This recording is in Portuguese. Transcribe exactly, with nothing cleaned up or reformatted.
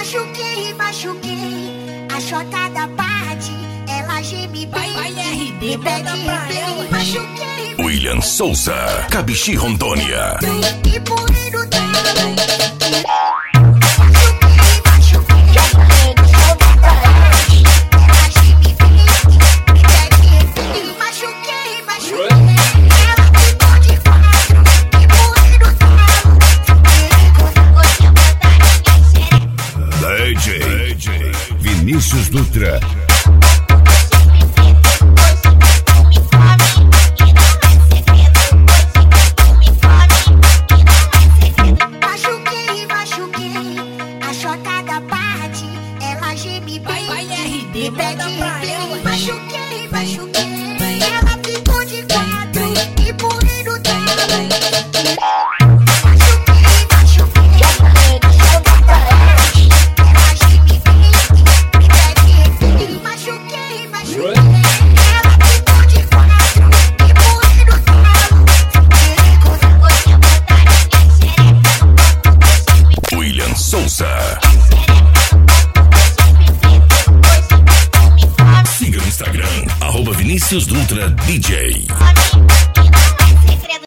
Machuquei, machuquei a chota da parte. Ela geme bem, vai, vai, R D, pede replay. Machuquei, William Souza, Cabixi, Rondônia. E pulei no talo. D J Vinícius Dutra. Machuquei, machuquei a chota da parte. Ela geme bem, vai, R D, pede replay. Machuquei, machuquei, ela ficou de quatro e pulei no talo. William Souza. Siga no Instagram, arroba Vinícius Dutra D J.